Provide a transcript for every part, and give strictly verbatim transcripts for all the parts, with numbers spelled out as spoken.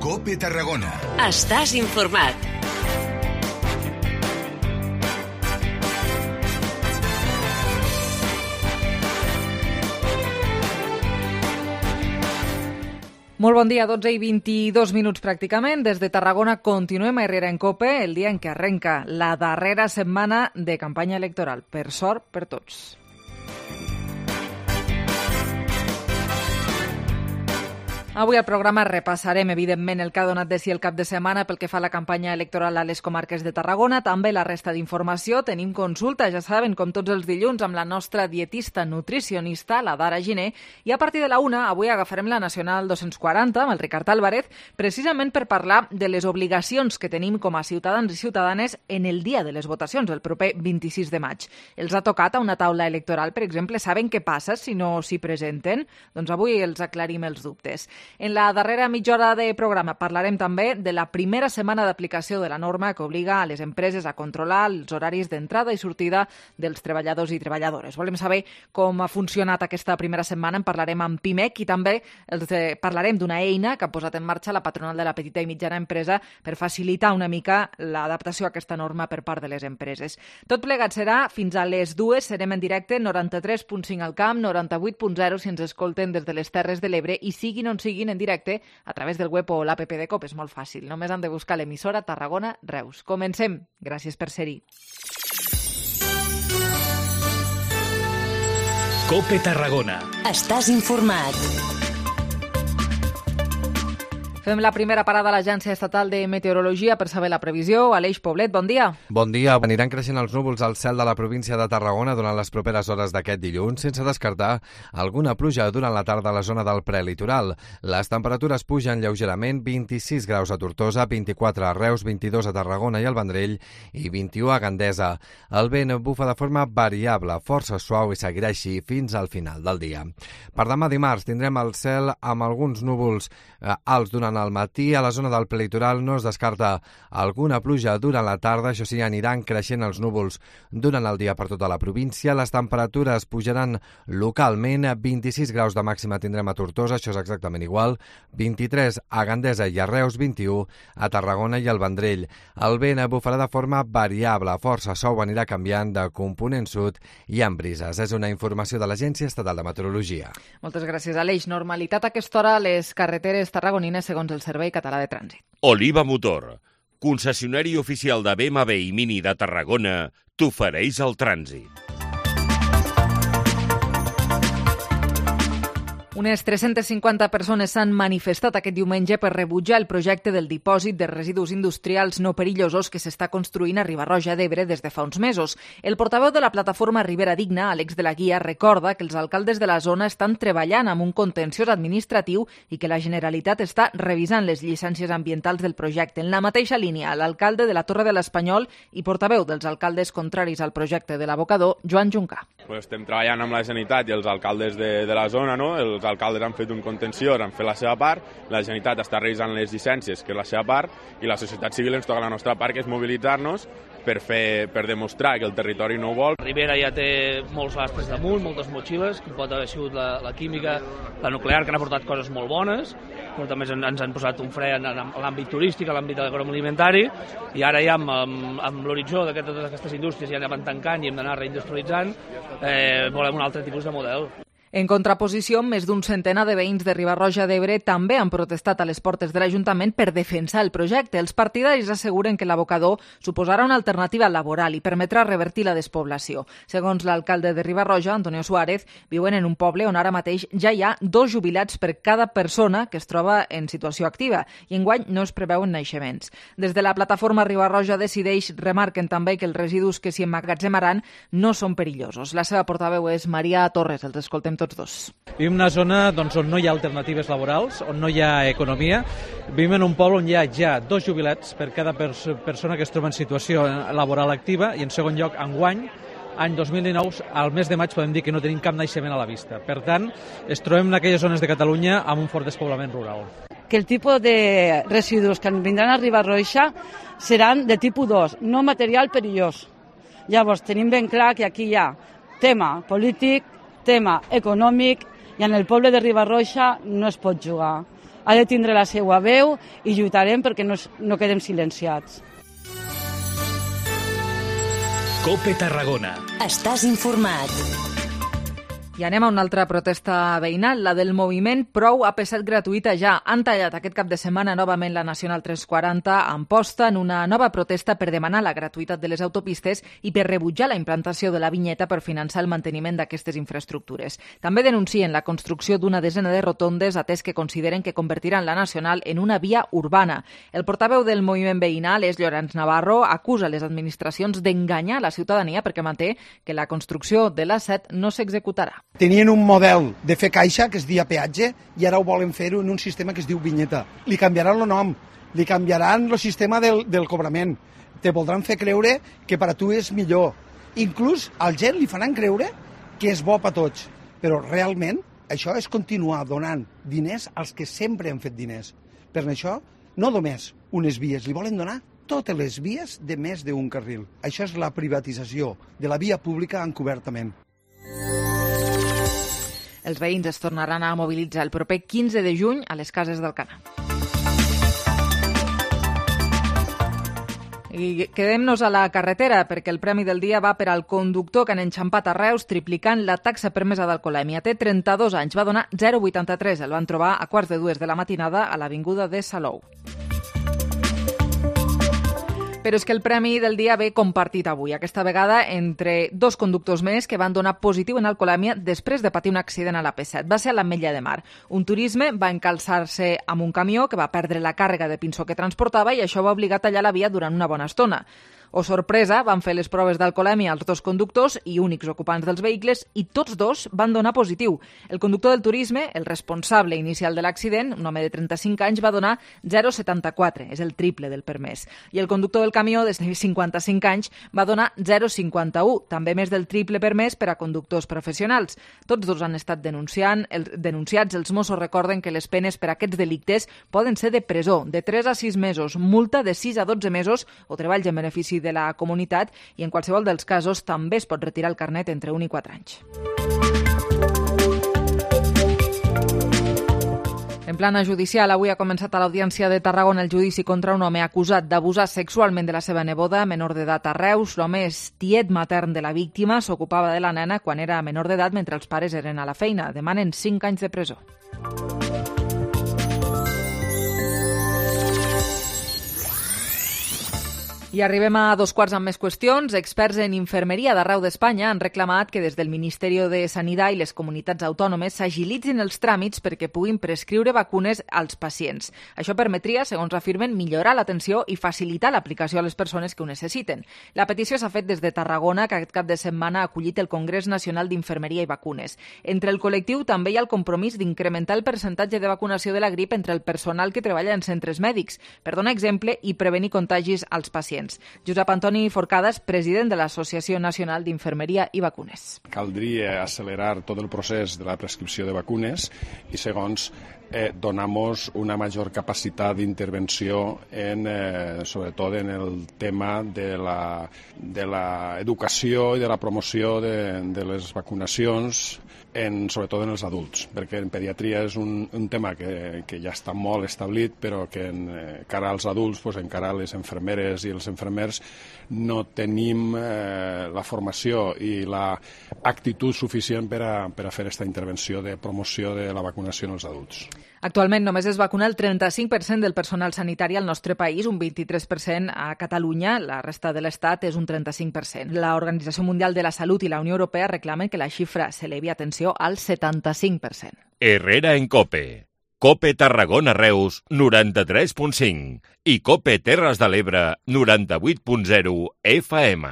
COPE Tarragona. Estàs informat. Molt bon dia, dotze i vint-i-dos minuts pràcticament. Des de Tarragona continuem a Herrera en COPE, el dia en què arrenca la darrera setmana de campanya electoral. Per sort per tots. Avui al programa repassarem, evidentment, el que ha donat de si el cap de setmana pel que fa a la campanya electoral a les comarques de Tarragona. També la resta d'informació. Tenim consulta, ja saben, com tots els dilluns, amb la nostra dietista nutricionista, la Dara Giner. I a partir de la una, avui agafarem la Nacional dos-cents quaranta amb el Ricard Álvarez, precisament per parlar de les obligacions que tenim com a ciutadans i ciutadanes en el dia de les votacions, el proper vint-i-sis de maig. Els ha tocat a una taula electoral, per exemple. Saben què passa si no s'hi presenten? Doncs avui els aclarim els dubtes. En la darrera mitja hora de programa parlarem també de la primera setmana d'aplicació de la norma que obliga a les empreses a controlar els horaris d'entrada i sortida dels treballadors i treballadores. Volem saber com ha funcionat aquesta primera setmana. En parlarem amb Pimec i també els de, parlarem d'una eina que ha posat en marxa la patronal de la petita i mitjana empresa per facilitar una mica l'adaptació a aquesta norma per part de les empreses. Tot plegat serà fins a les dues. Serem en directe noranta-tres punt cinc al Camp, noranta-vuit punt zero si ens escolten des de les Terres de l'Ebre i siguin on siguin en directe a través del web o l'app de COPE. És molt fàcil. Només han de buscar l'emissora Tarragona Reus. Comencem. Gràcies per ser-hi. COPE Tarragona. Estàs informat. Fem la primera parada a l'Agència Estatal de Meteorologia per saber la previsió. Aleix Poblet, bon dia. Bon dia. Aniran creixent els núvols al cel de la província de Tarragona durant les properes hores d'aquest dilluns, sense descartar alguna pluja durant la tarda a la zona del prelitoral. Les temperatures pugen lleugerament, vint-i-sis graus a Tortosa, vint-i-quatre a Reus, vint-i-dos a Tarragona i al Vendrell i vint-i-u a Gandesa. El vent bufa de forma variable, força suau i seguirà així fins al final del dia. Per demà dimarts tindrem el cel amb alguns núvols eh, alts durant al matí. A la zona del prelitoral no es descarta alguna pluja durant la tarda. Això sí, aniran creixent els núvols durant el dia per tota la província. Les temperatures pujaran localment. vint-i-sis graus de màxima tindrem a Tortosa, això és exactament igual. vint-i-tres a Gandesa i a Reus, vint-i-u a Tarragona i al Vendrell. El vent bufarà de forma variable. Força suau, anirà canviant de component sud i amb brises. És una informació de l'Agència Estatal de Meteorologia. Moltes gràcies, Aleix. Normalitat a aquesta hora a les carreteres tarragonines segons el Servei Català de Trànsit. Oliva Motor, concessionari oficial de B M W i Mini de Tarragona, t'ofereix el trànsit. Unes tres-centes cinquanta persones s'han manifestat aquest diumenge per rebutjar el projecte del dipòsit de residus industrials no perillosos que s'està construint a Riba-roja d'Ebre des de fa uns mesos. El portaveu de la plataforma Ribera Digna, Àlex de la Guia, recorda que els alcaldes de la zona estan treballant amb un contenciós administratiu i que la Generalitat està revisant les llicències ambientals del projecte. En la mateixa línia, l'alcalde de la Torre de l'Espanyol i portaveu dels alcaldes contraris al projecte de l'abocador, Joan Juncà. Pues estem treballant amb la Generalitat i els alcaldes de, de la zona, no? Els alcaldes han fet un contenciós, han fet la seva part, la Generalitat està revisant les llicències, que és la seva part, i la societat civil ens toca la nostra part, que és mobilitzar-nos per, fer, per demostrar que el territori no ho vol. Ribera ja té molts astres damunt, moltes motxilles, que pot haver sigut la, la química, la nuclear, que han aportat coses molt bones, però també ens, ens han posat un fre en, en l'àmbit turístic, en l'àmbit agroalimentari, i ara ja amb, amb, amb l'horitzó de totes aquestes indústries ja anaven tancant i hem d'anar reindustrialitzant, eh, volem un altre tipus de model. En contraposició, més d'un centenar de veïns de Riba-roja d'Ebre també han protestat a les portes de l'Ajuntament per defensar el projecte. Els partidaris asseguren que l'abocador suposarà una alternativa laboral i permetrà revertir la despoblació. Segons l'alcalde de Riba-roja, Antonio Suárez, viuen en un poble on ara mateix ja hi ha dos jubilats per cada persona que es troba en situació activa i enguany no es preveuen naixements. Des de la plataforma Riba-roja Decideix remarquen també que els residus que s'hi emmagatzemaran no són perillosos. La seva portaveu és Maria Torres, els escoltem tots dos. Vivim en una zona doncs, on no hi ha alternatives laborals, on no hi ha economia. Vivim en un poble on hi ha ja dos jubilats per cada pers persona que es troba en situació laboral activa i, en segon lloc, enguany, any dos mil dinou, al mes de maig podem dir que no tenim cap naixement a la vista. Per tant, es trobem en aquelles zones de Catalunya amb un fort despoblament rural. Que el tipus de residus que vindran a Riba-roja seran de tipus dos, no material perillós. Llavors, tenim ben clar que aquí hi ha tema polític, tema econòmic, i en el poble de Riba-roja no es pot jugar. ha de tindre la seva veu i lluitarem perquè no, no quedem silenciats. COPE Tarragona. Estàs informat. I anem a una altra protesta veïnal, la del moviment Prou A P set gratuïta ja. Han tallat aquest cap de setmana novament la Nacional tres quaranta a Amposta en una nova protesta per demanar la gratuïtat de les autopistes i per rebutjar la implantació de la vinyeta per finançar el manteniment d'aquestes infraestructures. També denuncien la construcció d'una desena de rotondes atès que consideren que convertiran la Nacional en una via urbana. El portaveu del moviment veïnal és Llorenç Navarro, acusa les administracions d'enganyar la ciutadania perquè manté que la construcció de l'A set no s'executarà. Tenien un model de fer caixa que es dia peatge i ara ho volen fer-ho en un sistema que es diu vinyeta. Li canviaran el nom, li canviaran el sistema del, del cobrament, te voldran fer creure que per a tu és millor. Inclús al gent li faran creure que és bo per tots, però realment això és continuar donant diners als que sempre han fet diners. Per això, no només unes vies, li volen donar totes les vies de més d'un carril. Això és la privatització de la via pública encobertament. Els veïns es tornaran a mobilitzar el proper quinze de juny a les cases d'Alcanar. I quedem-nos a la carretera perquè el premi del dia va per al conductor que han enxampat a Reus triplicant la taxa permesa d'alcoholèmia. Té trenta-dos anys, va donar zero coma vuitanta-tres. El van trobar a quarts de dues de la matinada a l'avinguda de Salou. Però és que el premi del dia ve compartit avui, aquesta vegada entre dos conductors més que van donar positiu en alcoholèmia després de patir un accident a l'A P set. Va ser a l'Ametlla de Mar. Un turisme va encalçar-se amb un camió que va perdre la càrrega de pinçó que transportava i això va obligar a tallar la via durant una bona estona. O sorpresa, van fer les proves d'alcoholèmia als dos conductors i únics ocupants dels vehicles i tots dos van donar positiu. El conductor del turisme, el responsable inicial de l'accident, un home de trenta-cinc anys, va donar zero coma setanta-quatre, és el triple del permès. I el conductor del camió, de cinquanta-cinc anys, va donar zero coma cinquanta-u, també més del triple permès per a conductors professionals. Tots dos han estat denunciant, el, denunciats. Els Mossos recorden que les penes per a aquests delictes poden ser de presó, de tres a sis mesos, multa de sis a dotze mesos o treballs en benefici de la comunitat i en qualsevol dels casos també es pot retirar el carnet entre un i quatre anys. En plana judicial, avui ha començat a l'Audiència de Tarragona el judici contra un home acusat d'abusar sexualment de la seva neboda, menor d'edat a Reus. L'home és tiet matern de la víctima, s'ocupava de la nena quan era menor d'edat mentre els pares eren a la feina. Demanen cinc anys de presó. I arribem a dos quarts amb més qüestions. Experts en infermeria d'arreu d'Espanya han reclamat que des del Ministeri de Sanitat i les comunitats autònomes s'agilitzin els tràmits perquè puguin prescriure vacunes als pacients. Això permetria, segons afirmen, millorar l'atenció i facilitar l'aplicació a les persones que ho necessiten. La petició s'ha fet des de Tarragona, que aquest cap de setmana ha acollit el Congrés Nacional d'Infermeria i Vacunes. Entre el col·lectiu també hi ha el compromís d'incrementar el percentatge de vacunació de la grip entre el personal que treballa en centres mèdics, per donar exemple i prevenir contagis als pacients. Josep Antoni Forcades, president de l'Associació Nacional d'Infermeria i Vacunes. Caldria accelerar tot el procés de la prescripció de vacunes i, segons, eh, donamos una major capacitat d'intervenció en, eh, sobretot en el tema de la, de la educació i de la promoció de, de les vacunacions, en, sobretot en els adults, perquè en pediatria és un, un tema que, que ja està molt establit, però que en, eh, cara als adults, pues, encara les infermeres i els infermers no tenim eh, la formació i la actitud suficient per a, per a fer aquesta intervenció de promoció de la vacunació en els adults. Actualment només es vacuna el trenta-cinc per cent del personal sanitari al nostre país, un vint-i-tres per cent a Catalunya, la resta de l'Estat és un trenta-cinc per cent. L'Organització Mundial de la Salut i la Unió Europea reclamen que la xifra s'elevi, atenció, al setanta-cinc per cent. Herrera en COPE. COPE Tarragona Reus, noranta-tres punt cinc. I COPE Terres de l'Ebre, noranta-vuit punt zero F M.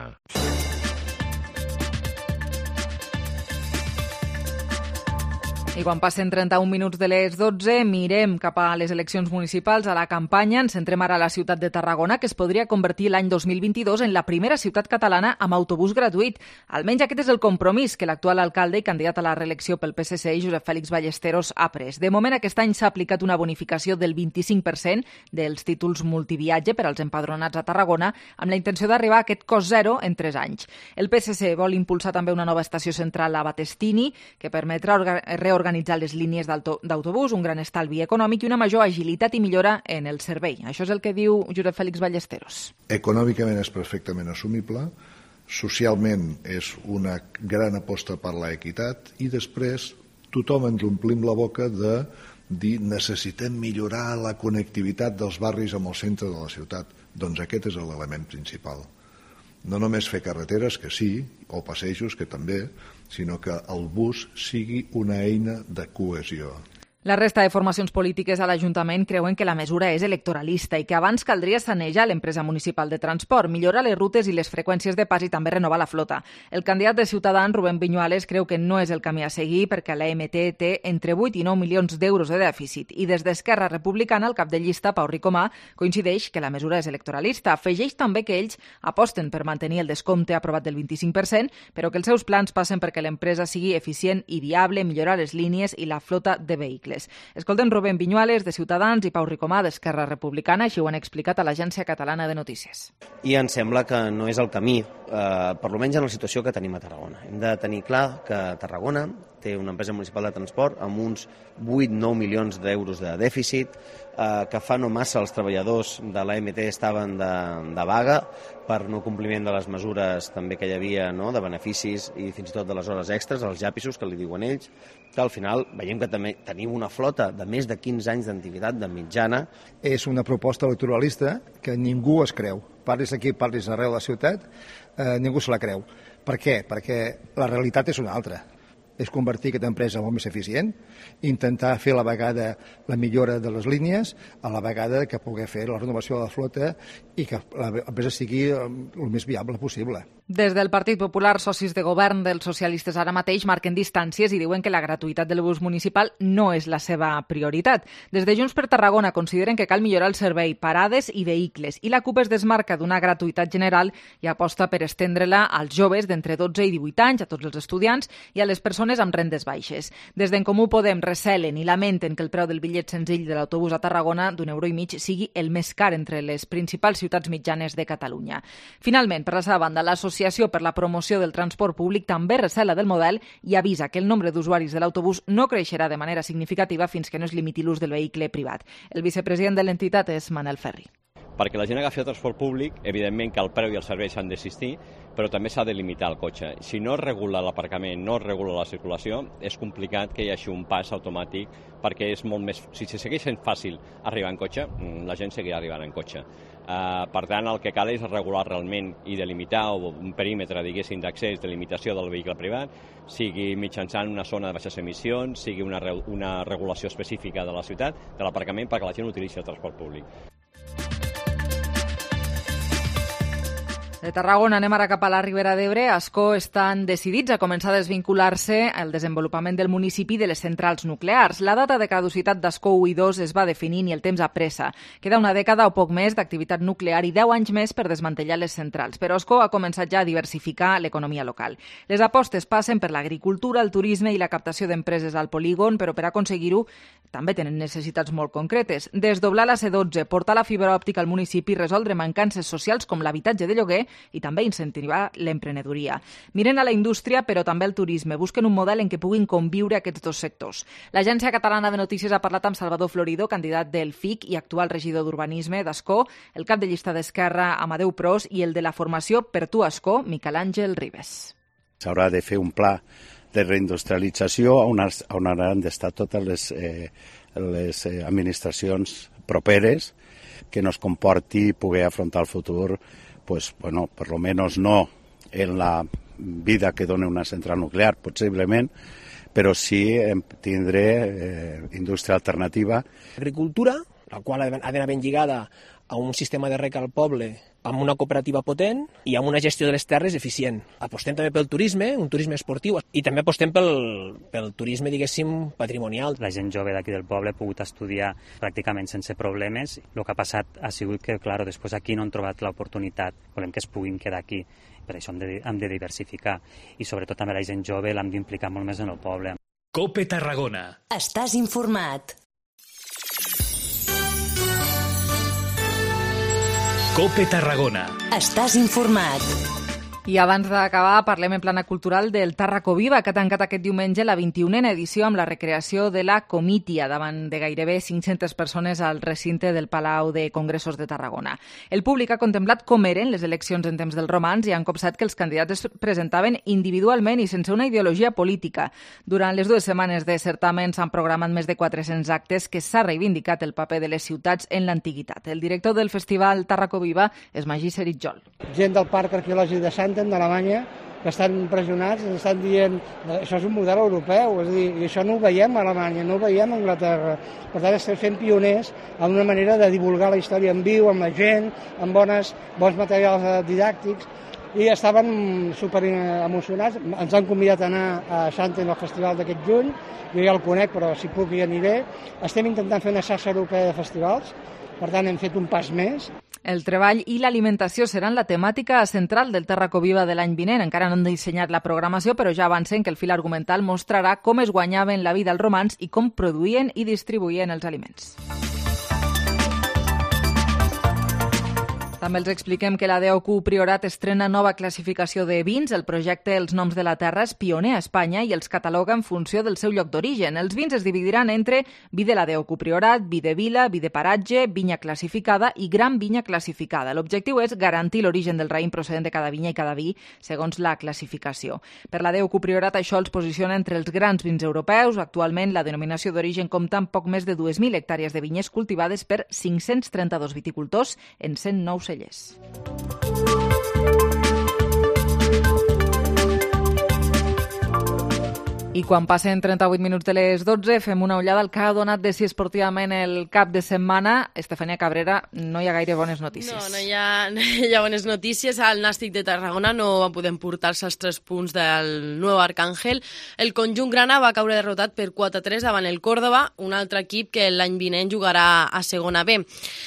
I quan passen trenta-un minuts de les dotze, mirem cap a les eleccions municipals, a la campanya. Ens centrem ara a la ciutat de Tarragona, que es podria convertir l'any dos mil vint-i-dos en la primera ciutat catalana amb autobús gratuït. Almenys aquest és el compromís que l'actual alcalde i candidat a la reelecció pel P S C, Josep Fèlix Ballesteros, ha pres. De moment, aquest any s'ha aplicat una bonificació del vint-i-cinc per cent dels títols multiviatge per als empadronats a Tarragona, amb la intenció d'arribar a aquest cost zero en tres anys. El P S C vol impulsar també una nova estació central a Batestini, que permetrà reorganitzar reorganitzar les línies d'autobús, un gran estalvi econòmic i una major agilitat i millora en el servei. Això és el que diu Josep Fèlix Ballesteros. Econòmicament és perfectament assumible, socialment és una gran aposta per l'equitat i després tothom ens omplim la boca de dir necessitem millorar la connectivitat dels barris amb el centre de la ciutat. Doncs aquest és l'element principal. No només fer carreteres, que sí, o passejos, que també, sinó que el bus sigui una eina de cohesió. La resta de formacions polítiques a l'Ajuntament creuen que la mesura és electoralista i que abans caldria sanejar l'empresa municipal de transport, millorar les rutes i les freqüències de pas i també renovar la flota. El candidat de Ciutadans, Rubén Viñuales, creu que no és el camí a seguir perquè l'A M T té entre vuit i nou milions d'euros de dèficit i des d'Esquerra Republicana el cap de llista, Pau Ricomà, coincideix que la mesura és electoralista. Afegeix també que ells aposten per mantenir el descompte aprovat del vint-i-cinc per cent, però que els seus plans passen perquè l'empresa sigui eficient i viable, millorar les línies i la flota de vehicles. Escoltem Rubén Viñuales, de Ciutadans, i Pau Ricomà, d'Esquerra Republicana, així ho han explicat a l'Agència Catalana de Notícies. I em sembla que no és el camí, eh, per almenys en la situació que tenim a Tarragona. Hem de tenir clar que Tarragona té una empresa municipal de transport amb uns vuit a nou milions d'euros de dèficit, eh, que fa no massa els treballadors de l'A M T estaven de, de vaga per no compliment de les mesures també que hi havia, no?, de beneficis i fins i tot de les hores extres, els llapisos, que li diuen ells, que al final veiem que també tenim una flota de més de quinze anys d'antiguitat de mitjana. És una proposta electoralista que ningú es creu. Parlis aquí, parlis arreu de la ciutat, eh, ningú se la creu. Per què? Perquè la realitat és una altra. És convertir aquesta empresa molt més eficient, intentar fer a la vegada la millora de les línies, a la vegada que pugui fer la renovació de la flota i que l'empresa sigui el més viable possible. Des del Partit Popular, socis de govern dels socialistes ara mateix marquen distàncies i diuen que la gratuïtat del bus municipal no és la seva prioritat. Des de Junts per Tarragona consideren que cal millorar el servei, parades i vehicles, i la CUP es desmarca d'una gratuïtat general i aposta per estendre-la als joves d'entre dotze i divuit anys, a tots els estudiants i a les persones amb rendes baixes. Des d'en Comú Podem recelen i lamenten que el preu del bitllet senzill de l'autobús a Tarragona d'un euro i mig sigui el més car entre les principals ciutats mitjanes de Catalunya. Finalment, per la seva banda, l'Associació per la Promoció del Transport Públic també recela del model i avisa que el nombre d'usuaris de l'autobús no creixerà de manera significativa fins que no es limiti l'ús del vehicle privat. El vicepresident de l'entitat és Manel Ferri. Perquè la gent agafi el transport públic, evidentment que el preu i els serveis s'han d'existir, però també s'ha de limitar el cotxe. Si no es regula l'aparcament, no es regula la circulació, és complicat que hi hagi un pas automàtic, perquè és molt més... Si segueix sent fàcil arribar en cotxe, la gent seguirà arribant en cotxe. Uh, per tant, el que cal és regular realment i delimitar un perímetre, diguéssim, d'accés, de limitació del vehicle privat, sigui mitjançant una zona de baixes emissions, sigui una, re una regulació específica de la ciutat, de l'aparcament, perquè la gent utilitzi el transport públic. De Tarragona anem ara cap a la Ribera d'Ebre. Ascó estan decidits a començar a desvincular-se al desenvolupament del municipi de les centrals nuclears. La data de caducitat d'Ascó u i dos es va definint i el temps apressa. Queda una dècada o poc més d'activitat nuclear i deu anys més per desmantellar les centrals. Però Ascó ha començat ja a diversificar l'economia local. Les apostes passen per l'agricultura, el turisme i la captació d'empreses al polígon, però per aconseguir-ho també tenen necessitats molt concretes. Desdoblar la C dotze, portar la fibra òptica al municipi, resoldre mancances socials com l'habitatge de lloguer i també incentivar l'emprenedoria. Miren a la indústria, però també al turisme. Busquen un model en què puguin conviure aquests dos sectors. L'Agència Catalana de Notícies ha parlat amb Salvador Florido, candidat del F I C i actual regidor d'Urbanisme d'Ascó, el cap de llista d'Esquerra, Amadeu Pros, i el de la formació Per tu Ascó, Miquel Àngel Ribes. S'haurà de fer un pla de reindustrialització on, on hauran d'estar totes les, eh, les eh, administracions properes que nos comporti poder afrontar el futur, pues, bueno, per lo menos no en la vida que dona una central nuclear, possiblement, però sí tindré eh, indústria alternativa. Agricultura, la qual ha d'anar ben lligada a un sistema de rec al poble, amb una cooperativa potent i amb una gestió de les terres eficient. Apostem també pel turisme, un turisme esportiu, i també apostem pel, pel turisme, diguéssim, patrimonial. La gent jove d'aquí del poble ha pogut estudiar pràcticament sense problemes. El que ha passat ha sigut que, clar, després aquí no han trobat l'oportunitat. Volem que es puguin quedar aquí. Per això hem de, hem de diversificar. I sobretot també la gent jove l'hem d'implicar molt més en el poble. COPE Tarragona. Estàs informat. COPE Tarragona. Estàs informat. I abans d'acabar, parlem en plana cultural del Tàrraco Viva, que ha tancat aquest diumenge la vint-i-unena edició amb la recreació de la Comitia, davant de gairebé cinc-centes persones al recinte del Palau de Congressos de Tarragona. El públic ha contemplat com eren les eleccions en temps del romans i han copsat que els candidats es presentaven individualment i sense una ideologia política. Durant les dues setmanes de certamen s'han programat més de quatre-cents actes que s'ha reivindicat el paper de les ciutats en l'antiguitat. El director del festival Tàrraco Viva és Magí Seritjol. Gent del Parc Arqueològic de Santa d'Alemanya que estan impressionats, ens estan dient això és un model europeu, és a dir, i això no ho veiem a Alemanya, no ho veiem a Anglaterra. Per tant, estem fent pioners en una manera de divulgar la història en viu, amb la gent, amb bones, bons materials didàctics, i estaven super emocionats. Ens han convidat a anar a Xanten al festival d'aquest juny, jo ja el conec, però si puc hi aniré. Estem intentant fer una xarxa europea de festivals, per tant, hem fet un pas més. El treball i l'alimentació seran la temàtica central del Tàrraco Viva de l'any vinent. Encara no han dissenyat la programació, però ja avancen que el fil argumental mostrarà com es guanyaven la vida els romans i com produïen i distribuïen els aliments. També els expliquem que la D O Q Priorat estrena nova classificació de vins. El projecte Els Noms de la Terra és pioner a Espanya i els cataloga en funció del seu lloc d'origen. Els vins es dividiran entre vi de la D O Q Priorat, vi de vila, vi de paratge, vinya classificada i gran vinya classificada. L'objectiu és garantir l'origen del raïm procedent de cada vinya i cada vi, segons la classificació. Per la D O Q Priorat això els posiciona entre els grans vins europeus. Actualment la denominació d'origen compta amb poc més de dues mil hectàrees de vinyes cultivades per cinc-cents trenta-dos viticultors en cent nou cellers. I quan passen trenta-vuit minuts de les dotze, fem una ullada al que ha donat de si esportivament el cap de setmana. Estefania Cabrera, no hi ha gaire bones notícies. No, no hi ha, no hi ha bones notícies. El Nàstic de Tarragona no va poder emportar-se els tres punts del Nou Arcàngel. El conjunt grana va caure derrotat per quatre a tres davant el Córdoba, un altre equip que l'any vinent jugarà a segona B.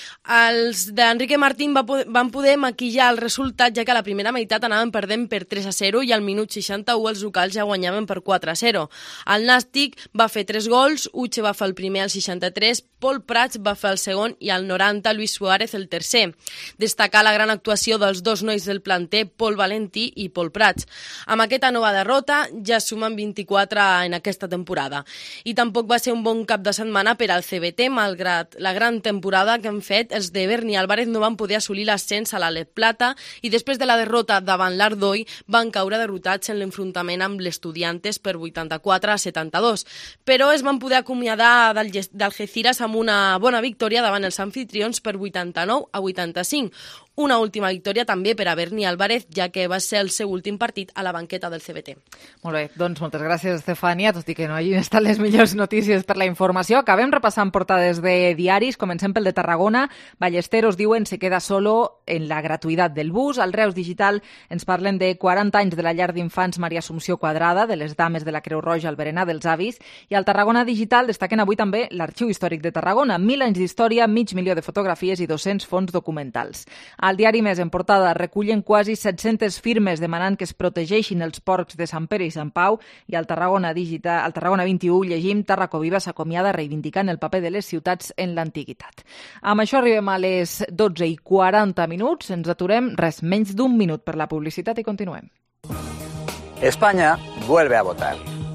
Els d'Enrique Martín va poder, van poder maquillar el resultat, ja que a la primera meitat anaven perdent per tres a zero i al minut seixanta-u els locals ja guanyaven per quatre a zero. El Nàstic va fer tres gols, Uche va fer el primer al seixanta-tres, Pol Prats va fer el segon i al noranta Luis Suárez el tercer. Destacar la gran actuació dels dos nois del planter, Pol Valentí i Pol Prats. Amb aquesta nova derrota ja sumen vint-i-quatre en aquesta temporada. I tampoc va ser un bon cap de setmana per al C B T, malgrat la gran temporada que han fet. Els de Berni Álvarez no van poder assolir l'ascens a la Let Plata i després de la derrota davant l'Ardoi van caure derrotats en l'enfrontament amb l'Estudiantes per vuitanta-quatre a setanta-dos. Però es van poder acomiadar d'Algeciras amb una bona victòria davant els anfitrions per vuitanta-nou a vuitanta-cinc. Una última victòria també per a Berni Álvarez, ja que va ser el seu últim partit a la banqueta del C B T. Molt bé, doncs moltes gràcies, Estefania, tot i que no hagin estat les millors notícies per la informació. Acabem repassant portades de diaris, comencem pel de Tarragona. Ballesteros diuen se queda solo en la gratuïtat del bus. Al Reus Digital ens parlen de quaranta anys de la llar d'infants Maria Assumpció Quadrada, de les dames de la Creu Roja al berenar dels avis, i al Tarragona Digital destaquen avui també l'Arxiu Històric de Tarragona, mil anys d'història, mig milió de fotografies i dos-cents fons documentals. Al diari Més en portada recullen quasi set-centes firmes demanant que es protegeixin els porcs de Sant Pere i Sant Pau, i al Tarragona Digital, al Tarragona vint-i-u llegim Tàrraco Viva s'acomiada reivindicant el paper de les ciutats en l'antiguitat. Amb això arribem a les dotze i quaranta minuts, ens aturem res menys d'un minut per la publicitat i continuem. España vuelve a votar.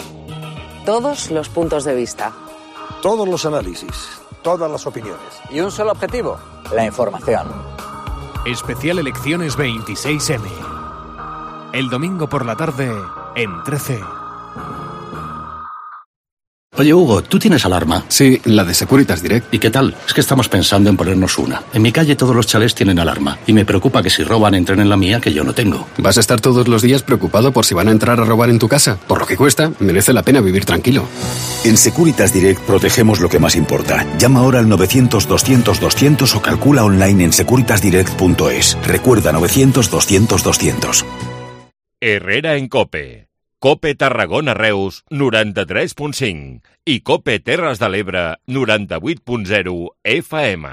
Todos los puntos de vista. Todos los análisis, todas las opiniones. Y un solo objetivo, la información. Especial Elecciones veintiséis eme. El domingo por la tarde en trece. Oye, Hugo, ¿tú tienes alarma? Sí, la de Securitas Direct. ¿Y qué tal? Es que estamos pensando en ponernos una. En mi calle todos los chalés tienen alarma y me preocupa que si roban entren en la mía, que yo no tengo. ¿Vas a estar todos los días preocupado por si van a entrar a robar en tu casa? Por lo que cuesta, merece la pena vivir tranquilo. En Securitas Direct protegemos lo que más importa. Llama ahora al novecientos doscientos doscientos o calcula online en securitas direct punto es. Recuerda novecientos doscientos doscientos. Herrera en COPE. COPE Tarragona Reus noranta-tres punt cinc i COPE Terres de l'Ebre noranta-vuit punt zero F M.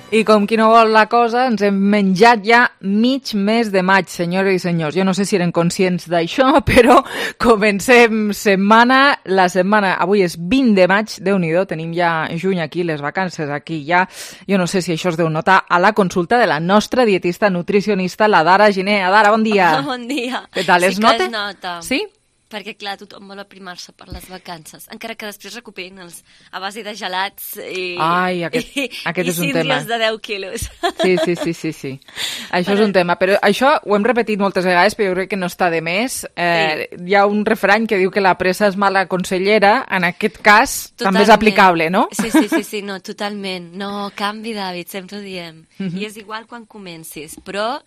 I com qui no vol la cosa, ens hem menjat ja mig mes de maig, senyores i senyors. Jo no sé si eren conscients d'això, però comencem setmana. La setmana, avui és vint de maig, Déu-n'hi-do, tenim ja juny aquí, les vacances aquí ja. Jo no sé si això es deu notar a la consulta de la nostra dietista nutricionista, la Dara Giner. Dara, bon dia. Oh, bon dia. Què tal, es sí nota? Sí que es nota. Sí? Perquè, clar, tothom vol aprimar-se per les vacances, encara que després recuperin els a base de gelats i, Ai, aquest, i, aquest i és un tema. síndries de deu quilos. Sí, sí, sí, sí, sí. Això però... és un tema, però això ho hem repetit moltes vegades, però jo crec que no està de més. Eh, sí. Hi ha un refrany que diu que la pressa és mala consellera, en aquest cas totalment. També és aplicable, no? Sí, sí, sí, sí, no, totalment. No, canvi d'hàbit, sempre ho diem. Uh-huh. I és igual quan comencis, però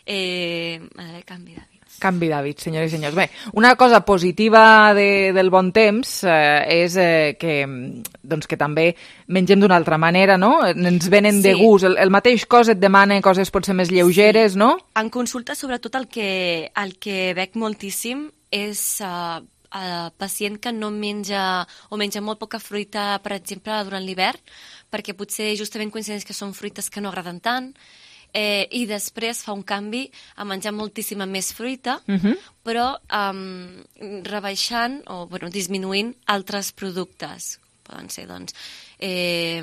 eh, canvi d'hàbit. Canvi d'hàbits, senyors i senyors. Bé, una cosa positiva de, del bon temps eh, és eh, que, doncs, que també mengem d'una altra manera, no? Ens venen sí. de gust. El, el mateix cos et demana coses potser més lleugeres, sí. no? En consulta, sobretot, el que, el que veig moltíssim és uh, el pacient que no menja o menja molt poca fruita, per exemple, durant l'hivern, perquè potser justament coincideix que són fruites que no agraden tant, Eh, i després fa un canvi a menjar moltíssima més fruita, uh-huh. però um, rebaixant o bueno, disminuint altres productes. Poden ser doncs, eh,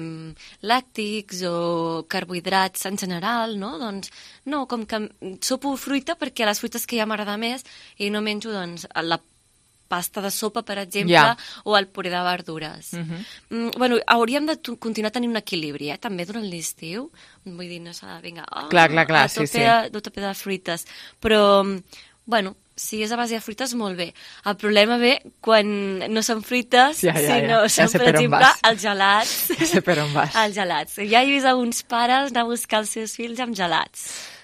làctics o carbohidrats en general, no? Doncs no, com que sopo fruita perquè les fruites que ja m'agrada més i no menjo doncs, la pasta de sopa, per exemple, yeah. o el puré de verdures. Uh-huh. Mm, bueno, hauríem de t- continuar tenint un equilibri, eh? També durant l'estiu. Vull dir, no s'ha de... Vinga, oh, clar, clar, clar, sí, sí. De tope de fruites. Però, bueno, si és a base de fruites, molt bé. El problema ve quan no són fruites, ja, ja, ja. sinó ja són, per exemple, vas. els gelats. Ja sé per on vas. Els gelats. Ja he vist alguns pares anar a buscar els seus fills amb gelats.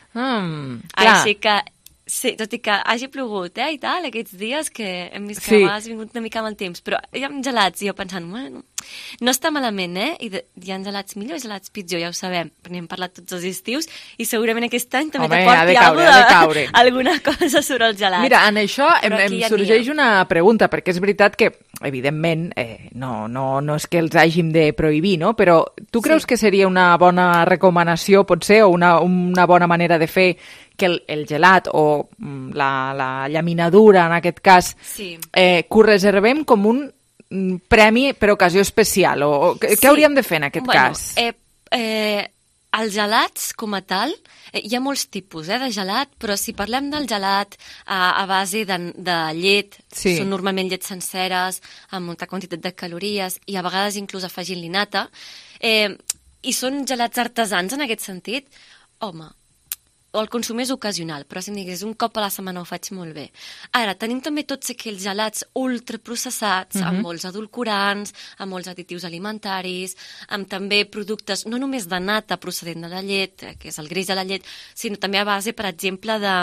Mm, clar. Així que... Sí, tot i que hagi plogut, eh, i tal, aquests dies que hem vist que sí. has vingut una mica amb el temps, però hi ha gelats, i jo pensant, bueno, no està malament, eh, i de, hi ha gelats millor i gelats pitjor, ja ho sabem, perquè n'hem parlat tots els estius, i segurament aquest any també Home, t'aporti de caure, alguna, de caure. alguna cosa sobre els gelats. Mira, en això em, em ja sorgeix una pregunta, perquè és veritat que, evidentment, eh, no, no, no és que els hàgim de prohibir, no? Però tu creus sí. que seria una bona recomanació, potser, o una, una bona manera de fer que el, el gelat o la, la llaminadura, en aquest cas, sí. eh, que ho reservem com un premi per ocasió especial? O, o què sí. hauríem de fer en aquest bueno, cas? Eh, eh, els gelats, com a tal, eh, hi ha molts tipus eh, de gelat, però si parlem del gelat a, a base de, de llet, sí. són normalment llets senceres, amb molta quantitat de calories, i a vegades inclús afegint-li nata, eh, i són gelats artesans en aquest sentit, home, o el consum és ocasional, però si em digués un cop a la setmana ho faig molt bé. Ara, tenim també tots aquells gelats ultraprocessats, uh-huh. amb molts edulcorants, amb molts additius alimentaris, amb també productes, no només de nata procedent de la llet, que és el greix de la llet, sinó també a base, per exemple, de,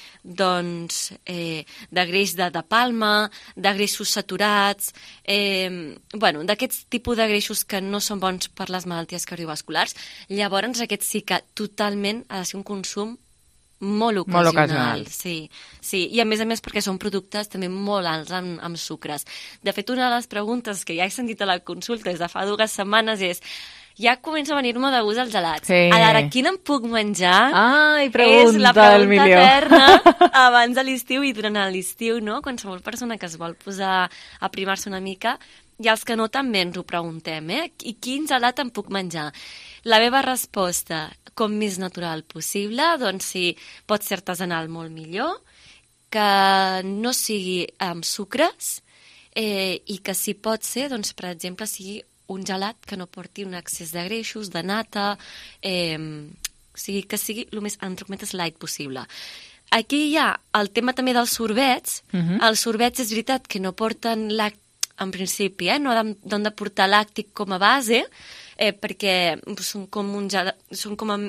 doncs, eh, de greix de, de palma, de greixos saturats, eh, bueno, d'aquests tipus de greixos que no són bons per les malalties cardiovasculars. Llavors, aquest sí que totalment ha de ser un consum molt ocasional, molt ocasional. Sí, sí, i a més a més perquè són productes també molt alts amb, amb sucres. De fet, una de les preguntes que ja he sentit a la consulta des de fa dues setmanes és ja comença a venir-me de gust els gelats. Sí. Ara, quin em puc menjar? Ai, pregunta és la pregunta del milió. eterna abans de l'estiu i durant l'estiu, no? Qualsevol persona que es vol posar a primar-se una mica, i els que no també ens ho preguntem, eh? I quin gelat em puc menjar? La meva resposta, com més natural possible, doncs si pot ser artesanal molt millor, que no sigui amb sucres eh, i que si pot ser, doncs, per exemple, sigui un gelat que no porti un excés de greixos, de nata, eh, o sigui, que sigui el més, entre cometes, light possible. Aquí hi ha el tema també dels sorbets. Uh-huh. Els sorbets és veritat que no porten làctic, en principi, eh? No han de portar làctic com a base, eh, perquè són com un gelat, són com a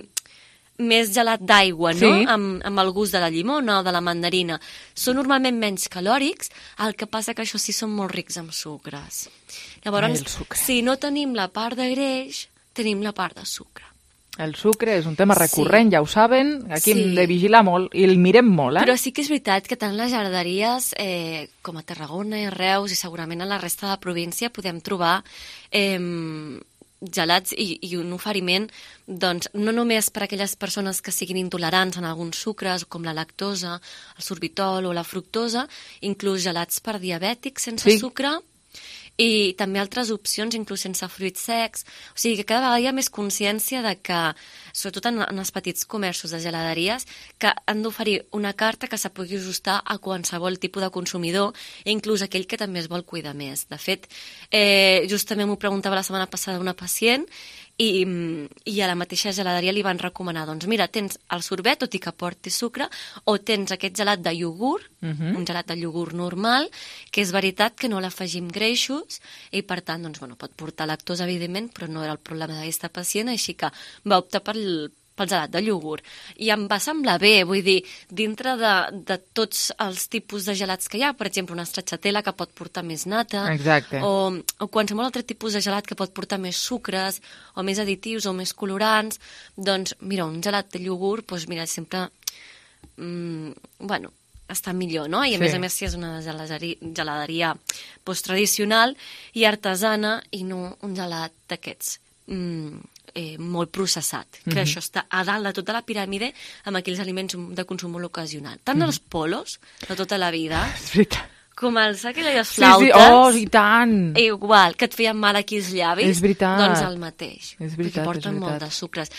més gelat d'aigua, no? Sí. Amb, amb el gust de la llimona o de la mandarina. Són normalment menys calòrics, el que passa que això sí són molt rics en sucres. Llavors, sucre. si no tenim la part de greix, tenim la part de sucre. El sucre és un tema recurrent, sí. Ja ho saben, aquí sí. Hem de vigilar molt i el mirem molt, eh? Però sí que és veritat que tant les jarderies eh, com a Tarragona i Reus i segurament a la resta de la província podem trobar eh, gelats i, i un oferiment, doncs, no només per a aquelles persones que siguin intolerants en alguns sucres, com la lactosa, el sorbitol o la fructosa, inclús gelats per diabètics sense Sí. sucre, i també altres opcions, inclús sense fruits secs. O sigui que cada vegada hi ha més consciència de que, sobretot en, en els petits comerços de geladeries, que han d'oferir una carta que se pugui ajustar a qualsevol tipus de consumidor, i inclús aquell que també es vol cuidar més. De fet, eh, justament m'ho preguntava la setmana passada una pacient, i, i a la mateixa geladeria li van recomanar, doncs mira, tens el sorbet, tot i que porti sucre, o tens aquest gelat de iogurt, Mhm. un gelat de iogurt normal, que és veritat que no l'afegim greixos, i per tant, doncs, bueno, pot portar lactosa, evidentment, però no era el problema d'aquesta pacient, així que va optar pel, pel gelat de iogurt. I em va semblar bé, vull dir, dintre de, de tots els tipus de gelats que hi ha, per exemple, una stracciatella que pot portar més nata, Exacte. o, o qualsevol altre tipus de gelat que pot portar més sucres, o més additius, o més colorants, doncs, mira, un gelat de iogurt, doncs, mira, sempre, mm, bueno, està millor, no? I a Sí. més a més si és una geladeria, geladeria doncs, tradicional i artesana, i no un gelat d'aquests mm, eh, molt processat, que Mhm. això està a dalt de tota la piràmide amb aquells aliments de consum molt ocasional. Tant Mhm. els polos de tota la vida, És veritat. com els sacs i les Sí, flautes, sí, oh, i tant! igual, que et feien mal aquí els llavis, És veritat. doncs el mateix. És veritat, perquè porten és molt veritat. de sucres.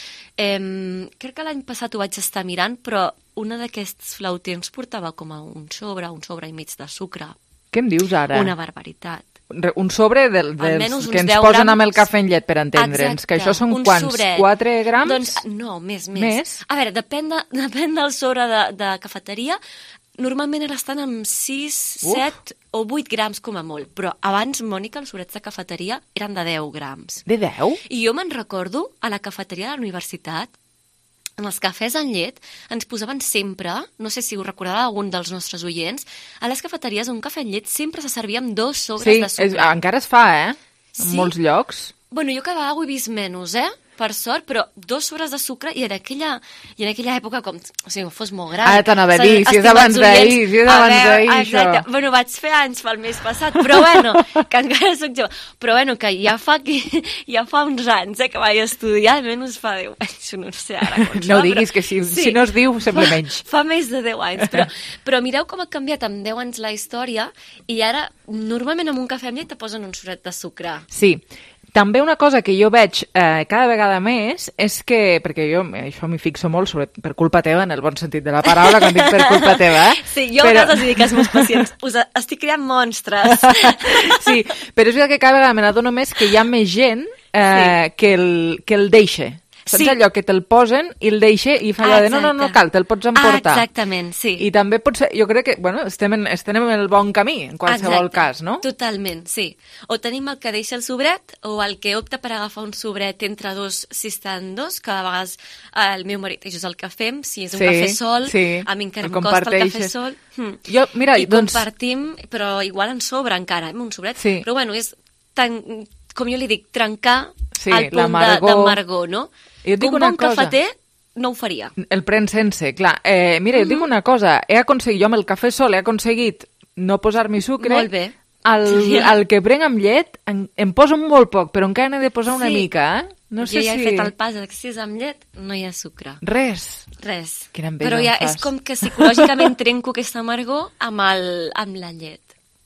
Eh, crec que l'any passat ho vaig estar mirant, però una d'aquests flautins portava com a un sobre, un sobre i mig de sucre. Què em dius ara? Una barbaritat. Re- Un sobre del, dels Almenys uns que ens deu posen grams. amb el cafè en llet, per entendre'ns. Exacte, Que això són un quants? sobret. quatre grams? Doncs no, més, més. Més? A veure, depèn, de, depèn del sobre de, de cafeteria. Normalment ara estan amb sis, Uf. set o vuit grams com a molt. Però abans, Mònica, els sobrets de cafeteria eren de deu grams. De deu? I jo me'n recordo, a la cafeteria de la universitat, en els cafès en llet, ens posaven sempre, no sé si ho recordarà algun dels nostres oients, a les cafeteries un cafè en llet sempre se servia amb dos sobres Sí, de sucre. és, encara es fa, eh? En Sí? molts llocs. Bueno, jo cada vegada ho he vist menys, eh? Per sort, però dos sobres de sucre i en aquella, i en aquella època, com o sigui, fos molt gran. Ara t'anava a dir, si és estimats abans d'ahir, oients, si és a abans veure, d'ahir, exacte. això. Bueno, vaig fer anys pel mes passat, però bueno, que encara soc jove. Però bueno, que ja fa, que, ja fa uns anys eh, que vaig estudiar, almenys fa deu anys, no sé ara com No fa, diguis però- que si, si no es diu, sembla menys. Fa més de deu anys, però, però mireu com ha canviat amb deu anys la història i ara, normalment amb un cafè amb llet te posen un sobret de sucre. Sí. També una cosa que jo veig eh, cada vegada més és que, perquè jo eh, això m'hi fixo molt sobre, per culpa teva, en el bon sentit de la paraula, quan dic per culpa teva, eh? Sí, jo però... a vegades dic als meus pacients, us estic creant monstres. Sí, però és veritat que cada vegada me n'adono més que hi ha més gent eh, sí. que, el, que el deixa. Saps Sí. allò que te'l posen i el deixa i fa allò de no, no, no cal, te'l pots emportar. Ah, exactament, sí. I també pot ser, jo crec que, bueno, estem en, estem en el bon camí, en qualsevol Exacte, cas, no? Totalment, sí. O tenim el que deixa el sobret, o el que opta per agafar un sobret entre dos si estan dos, que a vegades eh, el meu marit, això és el que fem, si és un Sí, cafè sol, sí, a mi encara el em costa el cafè comparteixes. sol. Hm. Jo, mira, I doncs- compartim, però igual en sobra encara, eh, un sobret. Sí. Però bueno, és tan, com jo li dic, trencar Sí, el punt de- l'amargor. d'amargor, no? Jo et dic un una bon cosa. cafeter no ho faria. El pren sense, clar. Eh, mira, mm -hmm. et dic una cosa, he aconseguit, jo amb el cafè sol he aconseguit no posar-m'hi sucre. Molt bé. El, Sí. el que prenc amb llet em, em poso molt poc, però encara n'he de posar una Sí. mica, eh? No sé jo ja si... he fet el pas de que si és amb llet, no hi ha sucre. Res. Res. Quina enveja Però ja em fas. és com que psicològicament trenco aquesta amargor amb, el, amb la llet.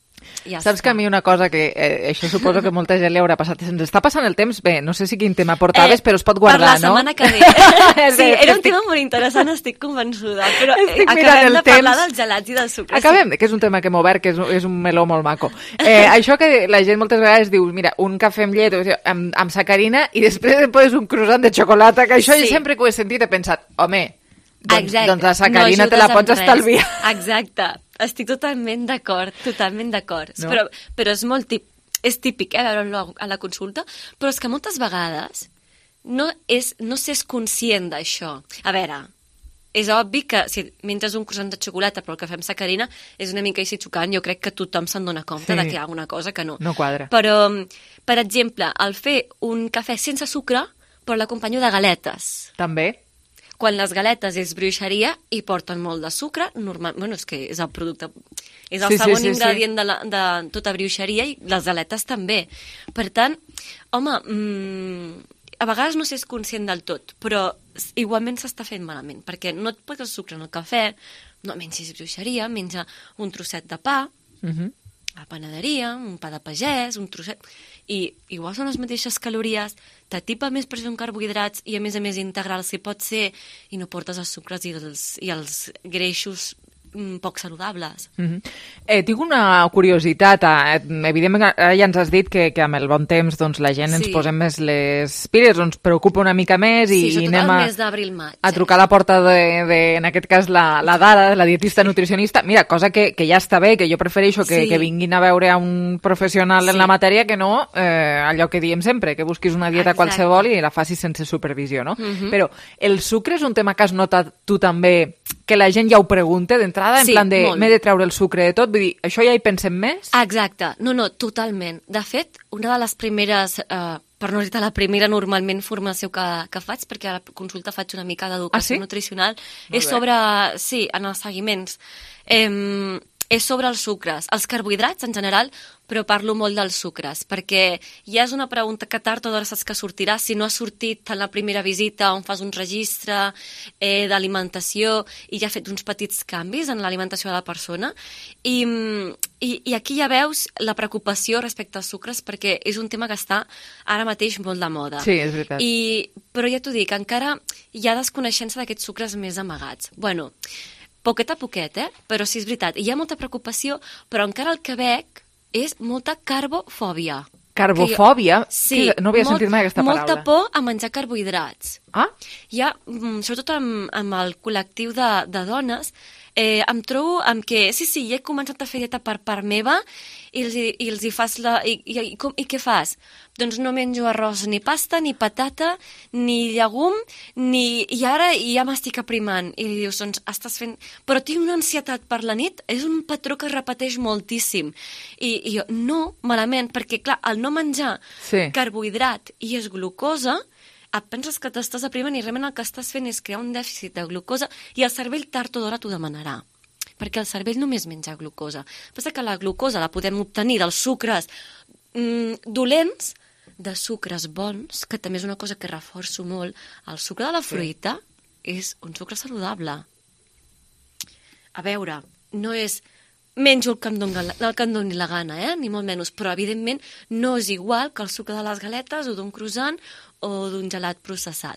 Ja Saps està. que a mi una cosa que eh, això suposo que molta gent li haurà passat, se'ns està passant el temps bé, no sé si quin tema portaves, eh, però es pot guardar, per la no? setmana que ve. Sí, era un tema molt interessant, estic convençuda, però eh, Estic mirant acabem el de parlar temps. dels gelats i del sucre. Acabem, que és un tema que hem obert, que és, un- és un meló molt maco. Eh, això que la gent moltes vegades diu, mira, un cafè amb llet o sigui, amb, amb sacarina i després et poses un croissant de xocolata, que això Sí. jo sempre que ho he sentit he pensat, home, doncs, Exacte. doncs la sacarina No te la ajudes pots en res. estalviar. Exacte. Estic totalment d'acord, totalment d'acord. No? Però, però és molt típic, és típic, eh, veure-ho a la consulta, però és que moltes vegades no, és, no s'és conscient d'això. A veure, és obvi que si menges un croissant de xocolata però el cafè amb sacarina és una mica així xocant, jo crec que tothom se'n dona compte Sí. de que hi ha alguna cosa que no. No quadra. Però, per exemple, el fer un cafè sense sucre, però l'acompanyo de galetes. També. quan les galetes és bruixeria i porten molt de sucre, normal, bueno, és que és el producte, és el Sí, sí, segon sí, sí. ingredient de, la, de tota bruixeria i les galetes també. Per tant, home, mmm, a vegades no s'és conscient del tot, però igualment s'està fent malament, perquè no et poses sucre en el cafè, no mengis bruixeria, menja un trosset de pa, Mhm. a la panaderia, un pa de pagès, un trosset... I igual són les mateixes calories, t'atipa més pressió en carbohidrats i a més a més integral si pot ser i no portes els sucres i els, i els greixos mm, poc saludables. Mhm. eh, tinc una curiositat. Eh, evidentment, ara ja ens has dit que, que amb el bon temps doncs, la gent ens Sí. posem més les piles, ens preocupa una mica més i, Sí, i sobretot anem el a, mes d'abril-maig. a trucar a la porta de, de, en aquest cas, la, la Dara, la dietista nutricionista. Mira, cosa que, que ja està bé, que jo prefereixo que, Sí. que vinguin a veure a un professional en Sí. la matèria que no eh, allò que diem sempre, que busquis una dieta Exacte. qualsevol i la facis sense supervisió, no? Mhm. Però el sucre és un tema que has notat tu també, que la gent ja ho pregunta d'entrada, en Sí, plan de molt. m'he de treure el sucre de tot, vull dir, això ja hi pensem més? Exacte, no, no, totalment. De fet, una de les primeres, eh, per no dir la primera normalment formació que, que faig, perquè a la consulta faig una mica d'educació Ah, sí? nutricional, Molt és bé. sobre, sí, en els seguiments, eh, és sobre els sucres, els carbohidrats en general, però parlo molt dels sucres, perquè ja és una pregunta que tard o d'hora saps que sortirà, si no ha sortit en la primera visita on fas un registre eh, d'alimentació i ja ha fet uns petits canvis en l'alimentació de la persona, i, i, i aquí ja veus la preocupació respecte als sucres, perquè és un tema que està ara mateix molt de moda. Sí, és veritat. I, però ja t'ho dic, encara hi ha desconeixença d'aquests sucres més amagats. Bueno, poquet a poquet, eh? Però sí, és veritat, hi ha molta preocupació, però encara el que veig és molta carbofòbia. Carbofòbia? Que jo- Sí. Que no havia sentit mai aquesta paraula. Molta por a menjar carbohidrats. Ah? Hi ha, mm, sobretot amb, amb el col·lectiu de, de dones, eh, em trobo amb que, sí, sí, ja he començat a fer dieta per part meva i els, hi- i els hi fas la... I, i, i, com, I què fas? Doncs no menjo arròs, ni pasta, ni patata, ni llegum, ni... I ara ja m'estic aprimant. I li dius, doncs, estàs fent... Però tinc una ansietat per la nit, és un patró que es repeteix moltíssim. I, i jo, no, malament, perquè, clar, al no menjar Sí. carbohidrat i és glucosa, et penses que t'estàs aprimant i realment el que estàs fent és crear un dèficit de glucosa i el cervell tard o d'hora t'ho demanarà, perquè el cervell només menja glucosa. El que passa que la glucosa la podem obtenir dels sucres mm, dolents, de sucres bons, que també és una cosa que reforço molt. El sucre de la fruita és un sucre saludable. A veure, no és menjo el que em doni, el que em doni la gana, eh? Ni molt menys, però evidentment no és igual que el sucre de les galetes o d'un croissant o d'un gelat processat.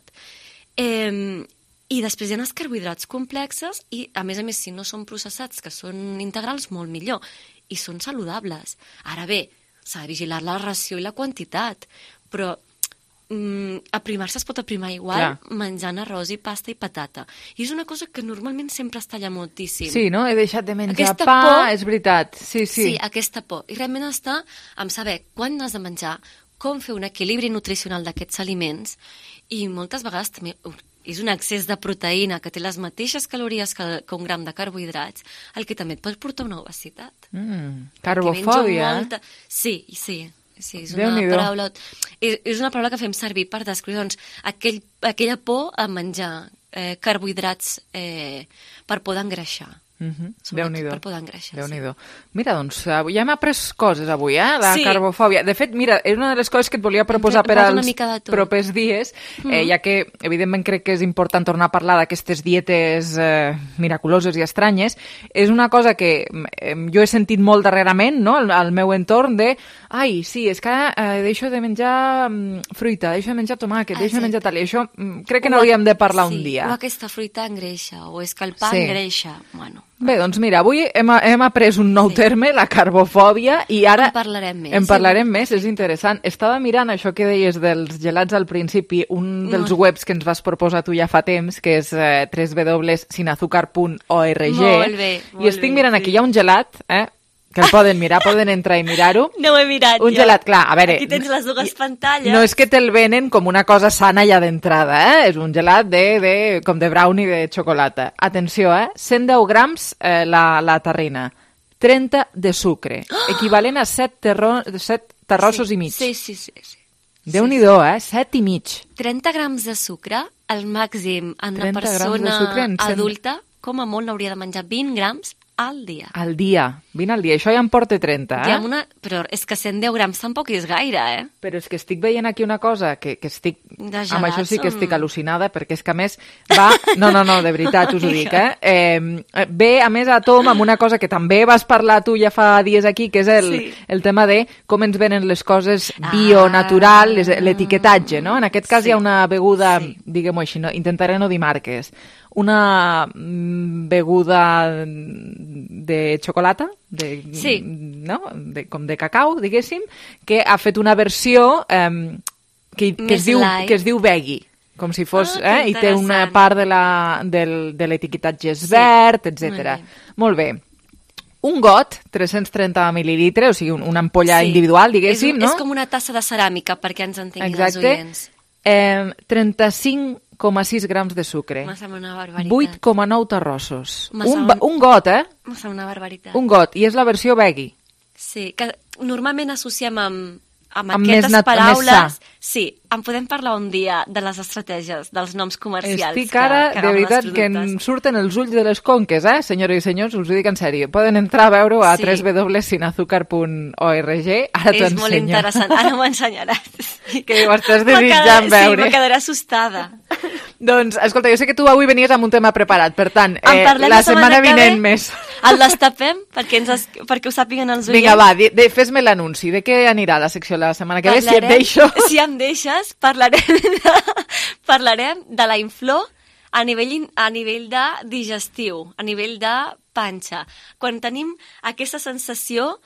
Eh, I després hi ha els carbohidrats complexes i, a més a més, si no són processats, que són integrals, molt millor, i són saludables. Ara bé, s'ha de vigilar la ració i la quantitat, però mm, aprimar-se es pot aprimar igual Clar. menjant arròs i pasta i patata. I és una cosa que normalment sempre es talla moltíssim. Sí, no? He deixat de menjar Aquesta pa, por- és veritat. Sí, sí. Sí, aquesta por. I realment està en saber quan has de menjar, com fer un equilibri nutricional d'aquests aliments i moltes vegades també uh, és un excés de proteïna que té les mateixes calories que, que un gram de carbohidrats, el que també et pot portar una obesitat. Mm, Perquè menjo carbofòbia, eh? molta... Sí, sí. Sí, és una Déu-n'hi-do. paraula... És, és una paraula que fem servir per descriure doncs, aquell, aquella por a menjar eh, carbohidrats eh, per poder engreixar. Mhm. Sobretot Déu-n'hi-do. per poder engreixar, Déu-n'hi-do. Mira, doncs, avui ja hem après coses avui, eh? La Sí. carbofòbia. De fet, mira, és una de les coses que et volia proposar Em per parla una als mica de tot. propers dies, eh, Mhm. ja que, evidentment, crec que és important tornar a parlar d'aquestes dietes eh, miraculoses i estranyes. És una cosa que eh, jo he sentit molt darrerament, no?, al, al meu entorn, de ai, sí, és que ara eh, deixo de menjar mm, fruita, deixo de menjar tomàquet, deixo de menjar tal, i això mm, crec que O n'hauríem de parlar sí, un dia. O aquesta fruita engreixa, o és que el pa Sí. engreixa. Bueno, Bé, doncs mira, avui hem, hem après un nou sí. terme, la carbofòbia, i ara... En parlarem més. En parlarem més, és interessant. Estava mirant això que deies dels gelats al principi, un dels Mm. webs que ens vas proposar tu ja fa temps, que és eh, w w w punt sinazucar punt org, Molt bé, molt i estic bé, mirant sí. aquí, hi ha un gelat, eh, que el poden mirar, poden entrar i mirar-ho. no ho he mirat Un jo. gelat, clar, a veure... Aquí tens les dues pantalles. No és que te'l venen com una cosa sana ja d'entrada, eh? És un gelat de, de, com de brownie de xocolata. Atenció, eh? cent deu grams eh, la, la terrina, trenta de sucre, equivalent a set, terro, set terrossos sí. i mig. Sí, sí, sí. sí. Déu-n'hi-do, eh? set i mig. trenta grams de sucre el màxim en una trenta grams de persona sucre en cent- adulta, com a molt n'hauria de menjar vint grams al dia. Al dia, vint al dia. Això ja em porta trenta, eh? I amb una... Però és que cent deu grams tampoc és gaire, eh? Però és que estic veient aquí una cosa que, que estic... De gelats, amb això sí que som- estic al·lucinada, perquè és que a més va... No, no, no, de veritat us ho dic, eh? eh? Ve a més a tom amb una cosa que també vas parlar tu ja fa dies aquí, que és el, Sí. el tema de com ens venen les coses bio, natural, les- l'etiquetatge, no? En aquest cas Sí. hi ha una beguda, diguem-ho així, no? Intentaré no dir marques, una mm, beguda de xocolata, de, Sí. no? de, com de cacau, diguéssim, que ha fet una versió eh, que, que, Més es diu, light. que es diu veggie, com si fos, Ah, que eh? I té una interessant. part de la- del- de l'etiquetatge és Sí. verd, etcètera. Molt bé. Molt bé. Un got, tres-cents trenta mil·lilitres, o sigui, un- una ampolla Sí. individual, És, diguéssim, un- no? és com una tassa de ceràmica, perquè ens entenguin els Exacte. oients. Eh, trenta-cinc coma sis grams de sucre. Em sembla una barbaritat. vuit coma nou terrossos. Em Un, sembla- ba- un got, eh? Em sembla una barbaritat. Un got. I és la versió veggie. Sí, que normalment associem amb, amb, Amb aquestes més nat- més paraules... sa. Sí, en podem parlar un dia de les estratègies, dels noms comercials. Estic ara, que, que de agafen els veritat, que productes. em surten els ulls de les conques, eh? Senyores i senyors, us ho dic en sèrio. Poden entrar a veure a Sí. w w w punt sin azúcar punt org. Ara t'ho És molt ensenyo. interessant. Ara m'ho ensenyaràs. Que ho estàs Me desitjant quedaré- veure. Sí, me quedaré assustada. Doncs, escolta, jo sé que tu avui venies amb un tema preparat, per tant, En eh, parlem la la setmana setmana que vinent ve? més. El destapem perquè, ens es, perquè ho sàpiguen els oients. Vinga, va, di- de, fes-me l'anunci. De què anirà la secció la setmana que ve, si et Parlarem- deixo? Si em deixes, parlarem de, parlarem de la inflor a nivell, in- a nivell de digestiu, a nivell de panxa. Quan tenim aquesta sensació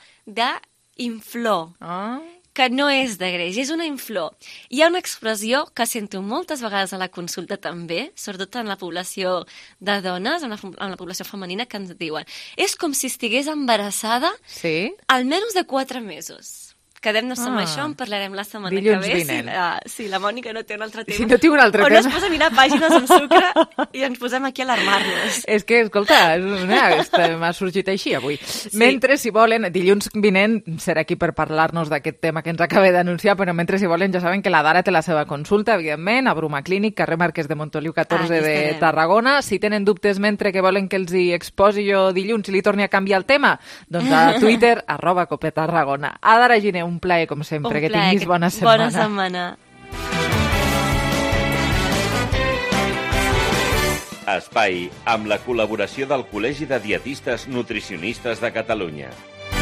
d'inflor, Ah. que no és de greix, és una inflor. Hi ha una expressió que sento moltes vegades a la consulta també, sobretot en la població de dones, en la, en la població femenina, que ens diuen és com si estigués embarassada Sí? almenys de quatre mesos. Quedem-nos amb Ah. això, en parlarem la setmana Dilluns que ve. vinent. Si la, si la Mònica no té un altre tema. Si no tinc un altre o tema. no es posa a mirar pàgines amb sucre i ens posem aquí a alarmar-nos. És que, escolta, és una- esta- m'ha sorgit així avui. Sí. Mentre, si volen, dilluns vinent serà aquí per parlar-nos d'aquest tema que ens acaba d'anunciar, però mentre, si volen, ja saben que la Dara té la seva consulta, evidentment, a Bruma Clínic, carrer Marquès de Montoliu catorze Aquí de estarem. Tarragona. Si tenen dubtes mentre que volen que els hi exposi jo dilluns i li torni a canviar el tema, doncs a Twitter, arroba Cope Tarragona. A Dara Giner, un plaer, com sempre, Un que plaer, tinguis que- bona setmana. Bona setmana. Espai amb la col·laboració del Col·legi de Dietistes Nutricionistes de Catalunya.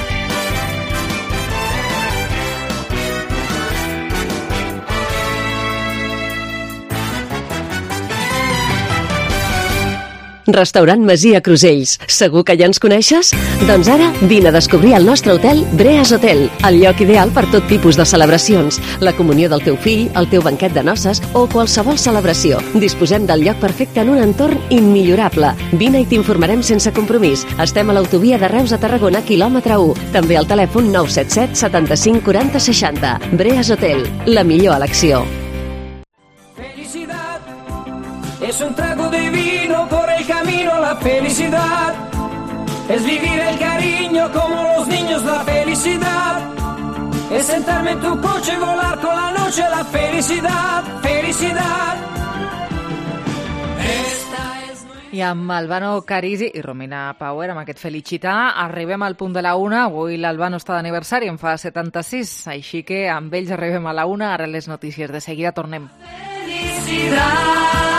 Restaurant Masia Crusells. Segur que ja ens coneixes? Doncs ara vine a descobrir el nostre hotel Breas Hotel, el lloc ideal per tot tipus de celebracions, la comunió del teu fill, el teu banquet de noces o qualsevol celebració. Disposem del lloc perfecte en un entorn immillorable. Vine i t'informarem sense compromís. Estem a l'autovia de Reus a Tarragona, quilòmetre u. També al telèfon nou set set setanta-cinc quaranta seixanta. Breas Hotel, la millor elecció. Es un trago de vino por el camino a la felicidad. Es vivir el cariño como los niños, la felicidad. Es sentarme en tu coche y volar con la noche, la felicidad, felicidad. I amb Albano Carisi i Romina Power, amb aquest Felicità, arribem al punt de la una. Avui l'Albano està d'aniversari, en fa setanta-sis, així que amb ells arribem a la una. Ara les notícies. De seguida tornem. Felicidad.